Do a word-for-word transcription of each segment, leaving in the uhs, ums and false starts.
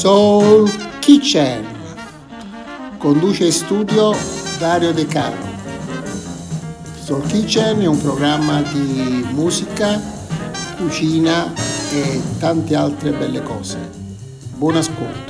Soul Kitchen. Conduce in studio Dario De Caro. Soul Kitchen è un programma di musica, cucina e tante altre belle cose. Buon ascolto.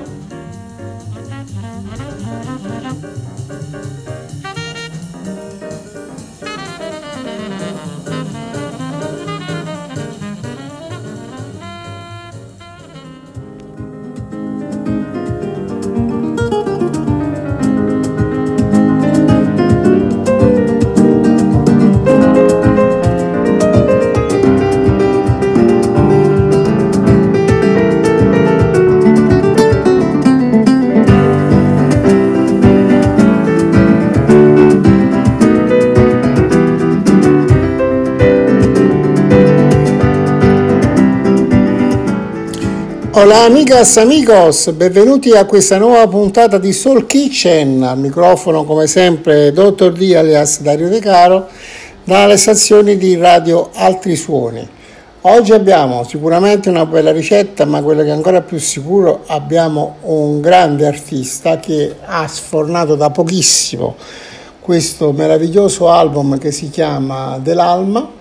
Hola amigas, amigos, benvenuti a questa nuova puntata di Soul Kitchen. Al microfono come sempre dottor D alias Dario De Caro dalle stazioni di radio Altri Suoni. Oggi abbiamo sicuramente una bella ricetta, ma quello che è ancora più sicuro, abbiamo un grande artista che ha sfornato da pochissimo questo meraviglioso album che si chiama Dell'Alma.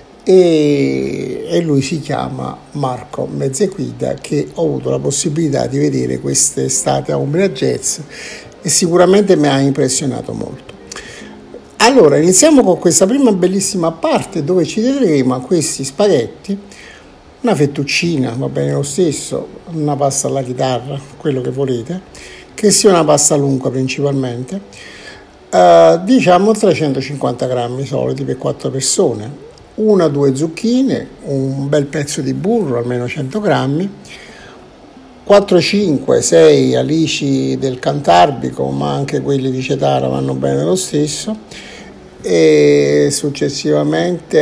E, e lui si chiama Marco Mezzequida, che ho avuto la possibilità di vedere quest'estate a Umbria Jazz e sicuramente mi ha impressionato molto. Allora iniziamo con questa prima bellissima parte dove ci dedicheremo a questi spaghetti, una fettuccina, va bene lo stesso, una pasta alla chitarra, quello che volete, che sia una pasta lunga principalmente, uh, diciamo trecentocinquanta grammi soliti per quattro persone, una o due zucchine, un bel pezzo di burro, almeno cento grammi, quattro, cinque, sei alici del Cantarbico, ma anche quelli di Cetara vanno bene lo stesso, e successivamente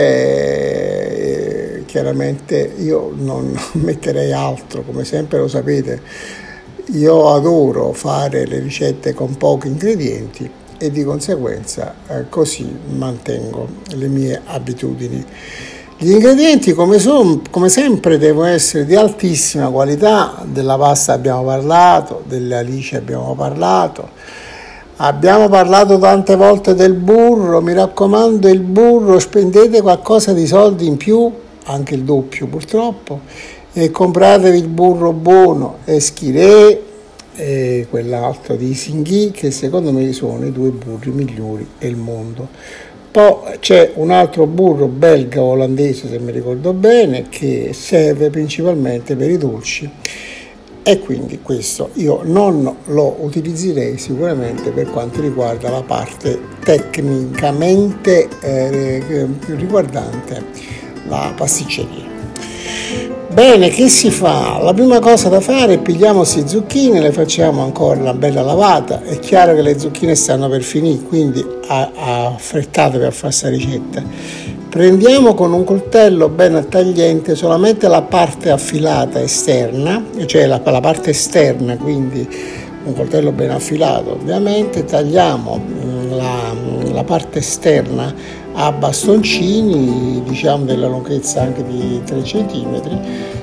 eh, chiaramente io non metterei altro, come sempre lo sapete, io adoro fare le ricette con pochi ingredienti e di conseguenza eh, così mantengo le mie abitudini. Gli ingredienti come, son, come sempre devono essere di altissima qualità. Della pasta abbiamo parlato, delle alici abbiamo parlato, abbiamo parlato tante volte del burro. Mi raccomando, il burro, spendete qualcosa di soldi in più, anche il doppio purtroppo, e compratevi il burro buono, Eschirè e quell'altro di Singhi, che secondo me sono i due burri migliori del mondo. Poi c'è un altro burro belga o olandese, se mi ricordo bene, che serve principalmente per i dolci, e quindi questo io non lo utilizzerei sicuramente per quanto riguarda la parte tecnicamente eh, riguardante la pasticceria. Bene, che si fa? La prima cosa da fare è pigliamo queste zucchine, le facciamo ancora una bella lavata. È chiaro che le zucchine stanno per finire, quindi affrettatevi a fare questa ricetta. Prendiamo con un coltello ben tagliente solamente la parte affilata esterna, cioè la, la parte esterna, quindi un coltello ben affilato ovviamente, tagliamo la, la parte esterna a bastoncini, diciamo della lunghezza anche di tre centimetri,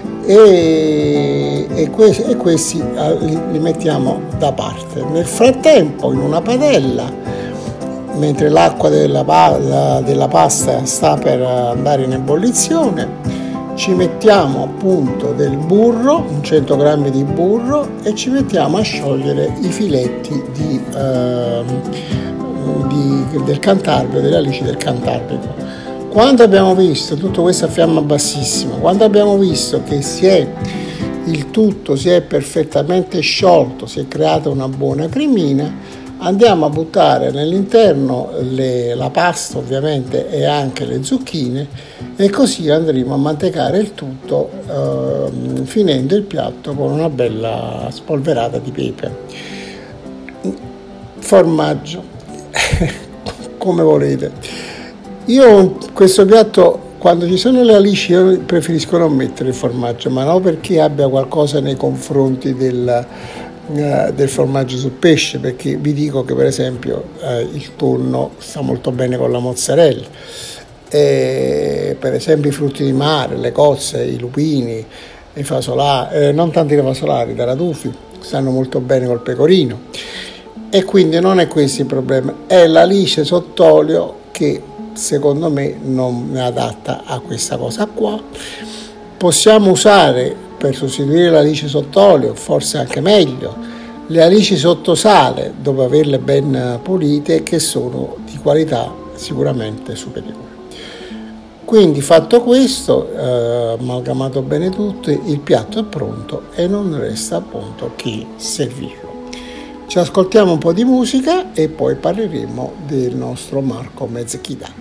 e, e, que- e questi li, li mettiamo da parte. Nel frattempo, in una padella, mentre l'acqua della, pa- della pasta sta per andare in ebollizione, ci mettiamo appunto del burro, cento grammi di burro, e ci mettiamo a sciogliere i filetti di eh, Di, del Cantabrico, delle alici del Cantabrico. Quando abbiamo visto tutto questo a fiamma bassissima, quando abbiamo visto che si è il tutto si è perfettamente sciolto, si è creata una buona cremina, andiamo a buttare nell'interno le, la pasta ovviamente e anche le zucchine, e così andremo a mantecare il tutto eh, finendo il piatto con una bella spolverata di pepe. Formaggio come volete. Io questo piatto, quando ci sono le alici, io preferisco non mettere il formaggio, ma non perché abbia qualcosa nei confronti del, uh, del formaggio sul pesce, perché vi dico che per esempio uh, il tonno sta molto bene con la mozzarella, e, per esempio i frutti di mare, le cozze, i lupini, i fasolari, eh, non tanto i fasolari, i taratufi, stanno molto bene col pecorino, e quindi non è questo il problema, è l'alice sott'olio che secondo me non è adatta a questa cosa qua. Possiamo usare, per sostituire l'alice sott'olio, forse anche meglio, le alici sottosale, dopo averle ben pulite, che sono di qualità sicuramente superiore. Quindi, fatto questo, eh, amalgamato bene tutto, il piatto è pronto e non resta appunto che servirlo. Ci ascoltiamo un po' di musica e poi parleremo del nostro Marco Mezchida.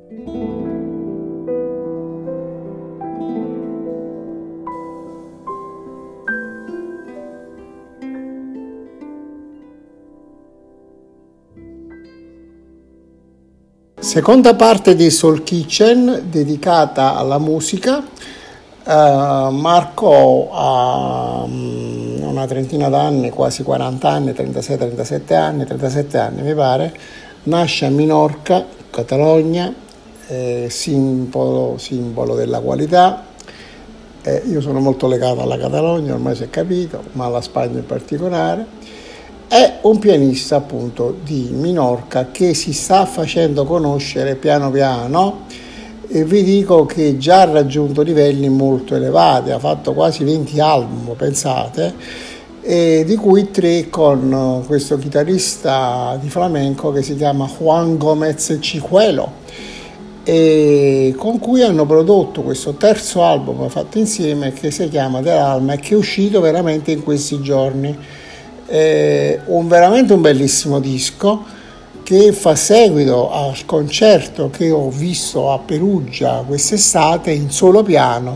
Seconda parte di Soul Kitchen dedicata alla musica. Uh, Marco ha um, una trentina d'anni, quasi quaranta anni, trentasei trentasette anni, trentasette anni mi pare, nasce a Minorca, Catalogna, eh, simbolo, simbolo della qualità. Eh, io sono molto legato alla Catalogna, ormai si è capito, ma alla Spagna in particolare. È un pianista appunto di Minorca che si sta facendo conoscere piano piano e vi dico che già ha raggiunto livelli molto elevati, ha fatto quasi venti album, pensate, e di cui tre con questo chitarrista di flamenco che si chiama Juan Gómez Chicuelo, e con cui hanno prodotto questo terzo album fatto insieme che si chiama Del Alma e che è uscito veramente in questi giorni. Eh, un veramente un bellissimo disco che fa seguito al concerto che ho visto a Perugia quest'estate in solo piano,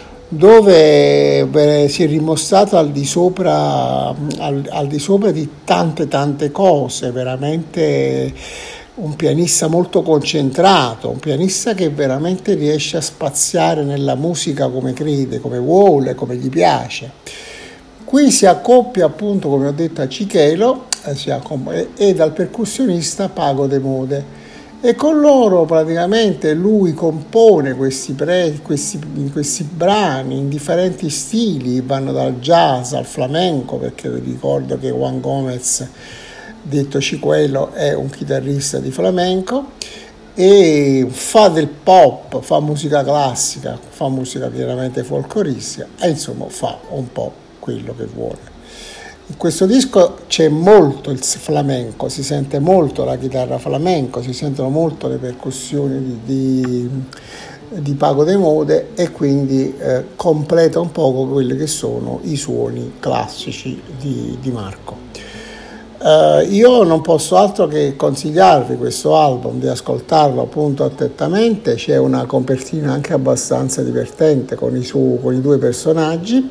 dove beh, si è dimostrato al di sopra al, al di sopra di tante tante cose, veramente un pianista molto concentrato, un pianista che veramente riesce a spaziare nella musica come crede, come vuole, come gli piace. Qui si accoppia appunto, come ho detto, a Chicuelo eh, e dal percussionista Paco de Mode, e con loro praticamente lui compone questi, pre, questi, questi brani in differenti stili, vanno dal jazz al flamenco, perché vi ricordo che Juan Gómez, detto Chicuelo, è un chitarrista di flamenco, e fa del pop, fa musica classica, fa musica chiaramente folcloristica e insomma fa un po' quello che vuole. In questo disco c'è molto il flamenco, si sente molto la chitarra flamenco, si sentono molto le percussioni di, di, di Paco de Mode, e quindi eh, completa un poco quelli che sono i suoni classici di, di Marco. Uh, io non posso altro che consigliarvi questo album, di ascoltarlo appunto attentamente. C'è una copertina anche abbastanza divertente con i, su, con i due personaggi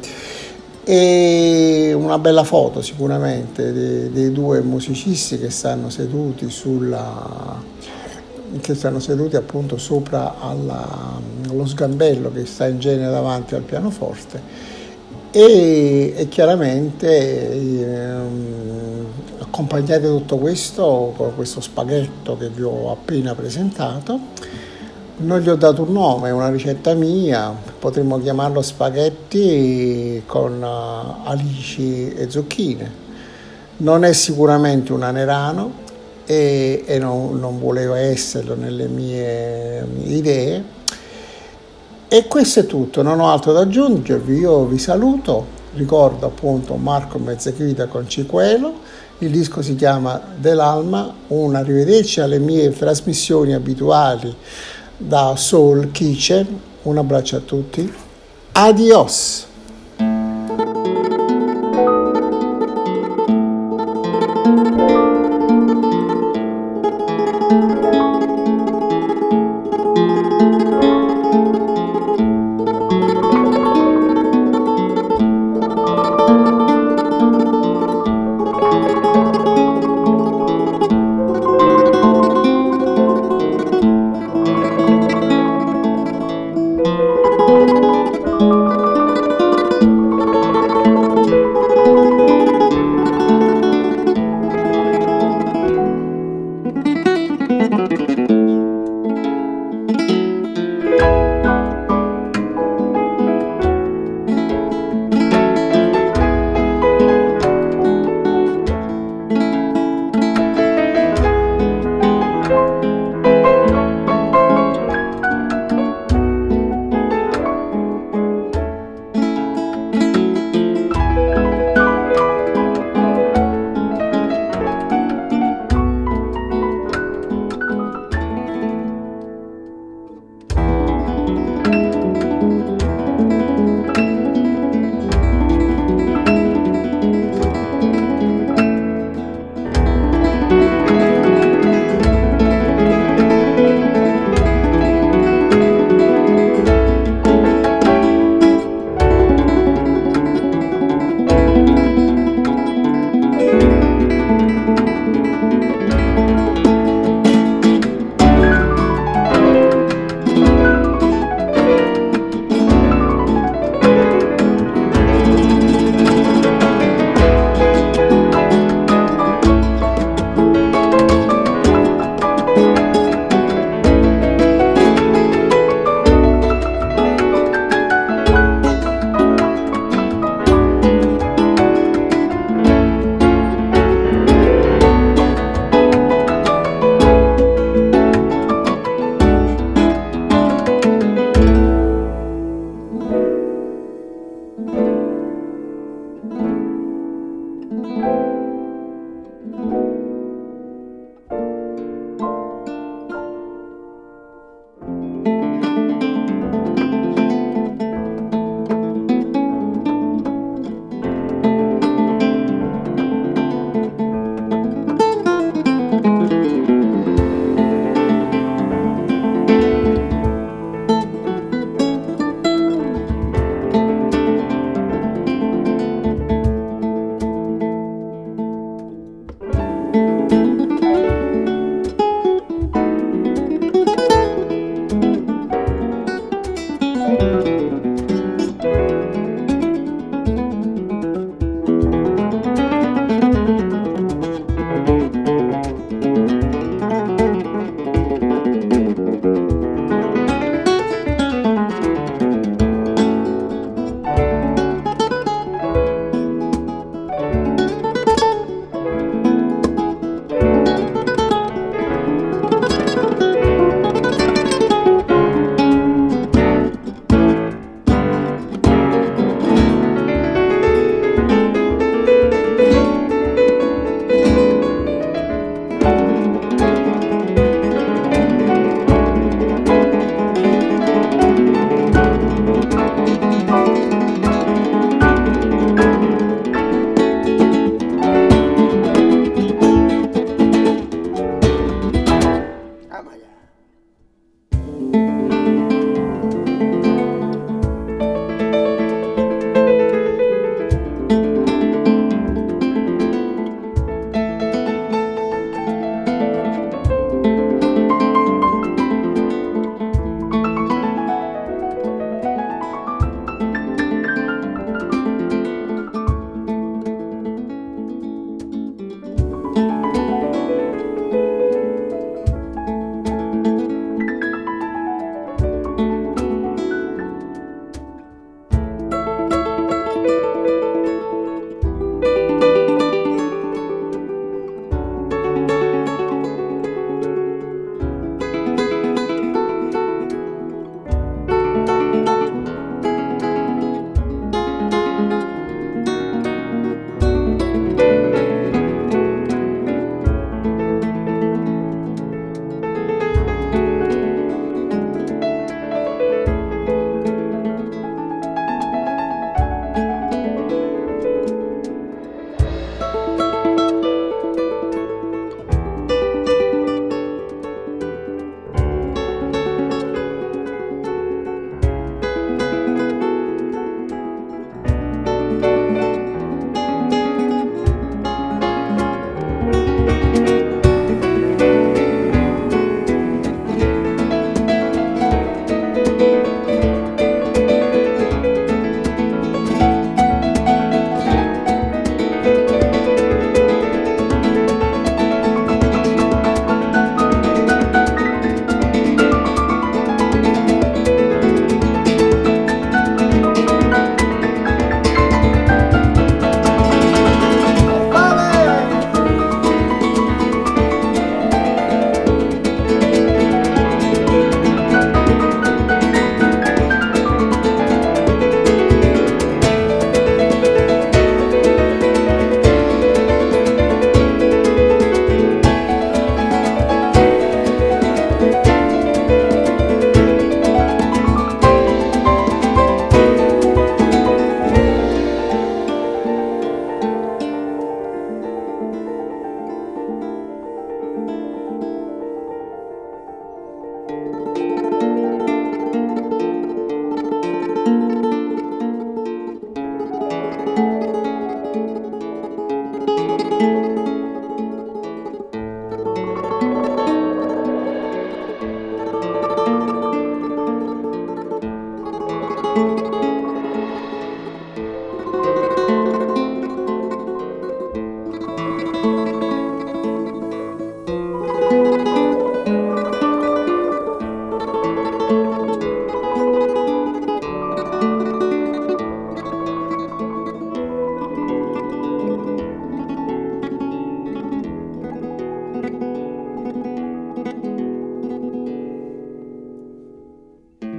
e una bella foto sicuramente dei, dei due musicisti che stanno seduti sulla che stanno seduti appunto sopra alla, allo sgambello che sta in genere davanti al pianoforte, e, e chiaramente ehm, accompagnate tutto questo con questo spaghetto che vi ho appena presentato. Non gli ho dato un nome, è una ricetta mia, potremmo chiamarlo spaghetti con uh, alici e zucchine. Non è sicuramente un anerano e, e non, non voleva esserlo nelle mie, mie idee. E questo è tutto, non ho altro da aggiungervi, io vi saluto, ricordo appunto Marco Mezzagrida con Chicuelo, il disco si chiama Del Alma, un arrivederci alle mie trasmissioni abituali da Soul Kitchen, un abbraccio a tutti, adios!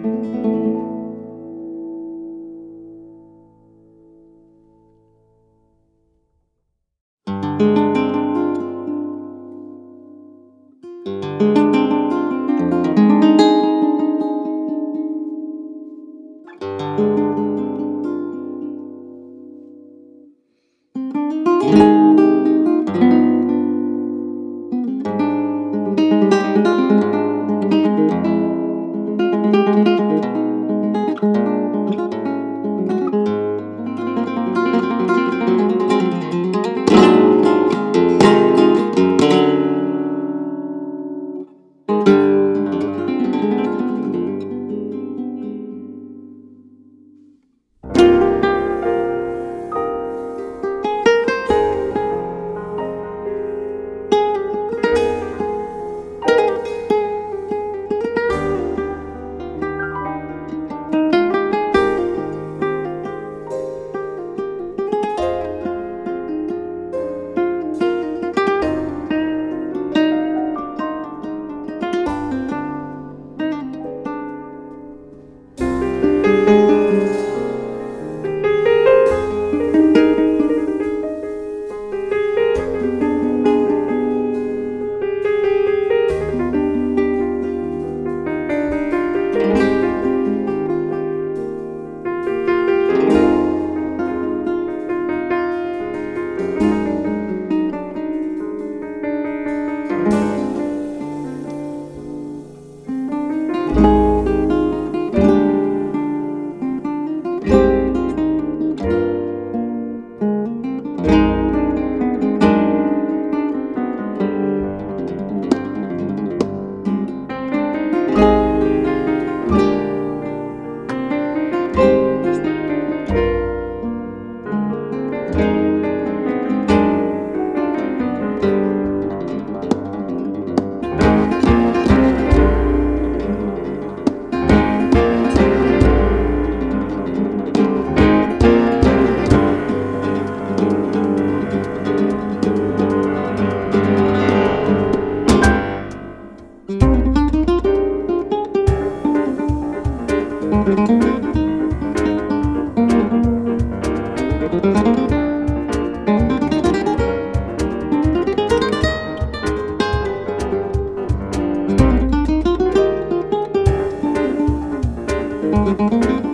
Thank you.